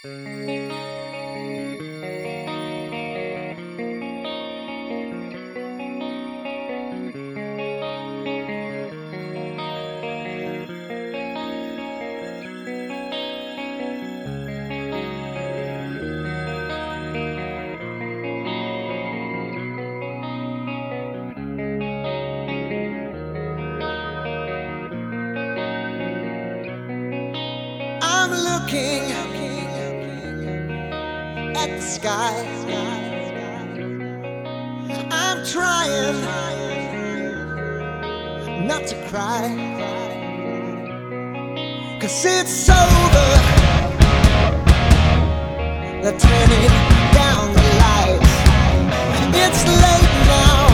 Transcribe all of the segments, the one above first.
I'm looking at the sky. I'm trying not to cry, 'cause it's over. They're turning down the lights. It's late now.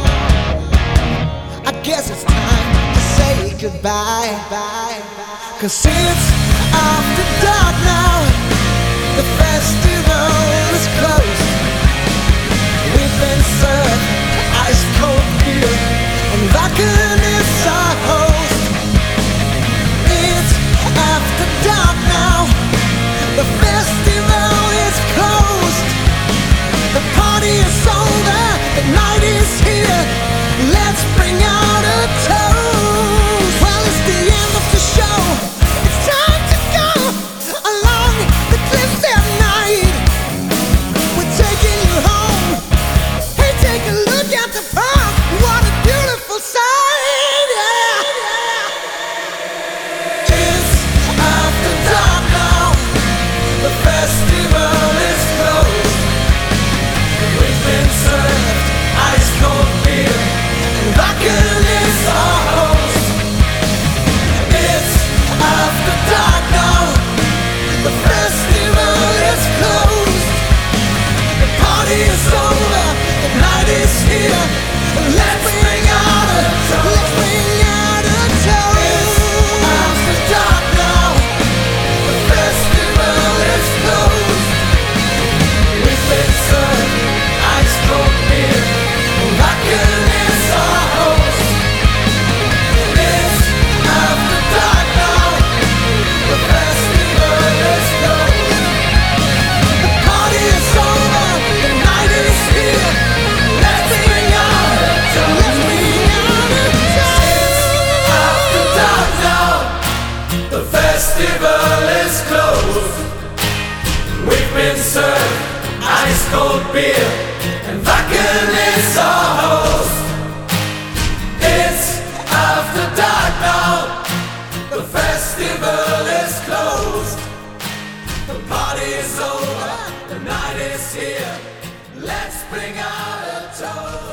I guess it's time to say goodbye. 'Cause it's after dark now. The festival is closed. We've been served ice cold beer, and vodka is our host. It's after dark now. The festival is closed. The party is over. The night is here. Let's bring out a toast. Well, it's the end of the show. It's time to go along the cliffs at night. We're taking you home. Hey, take a look at the park. What a beautiful sight, yeah. It's after dark now. The festival is closed. We've been served ice cold beer, and vodka is our host. It's after dark now. The festival is closed. The party is over. The night is here. Let's bring out a toast. Let's bring out a toast. It's after dark now. The festival is closed. We've been served ice cold beer, and vodka is our host. It's after dark now. The festival is closed. The party is over. The night is here. Let's bring out a toast. Let's bring out a toast. It's after dark now. The festival is closed. We've been served ice cold beer, and vodka is our host. It's after dark now. The festival is closed. The party is over. The night is here. Let's bring out a toast.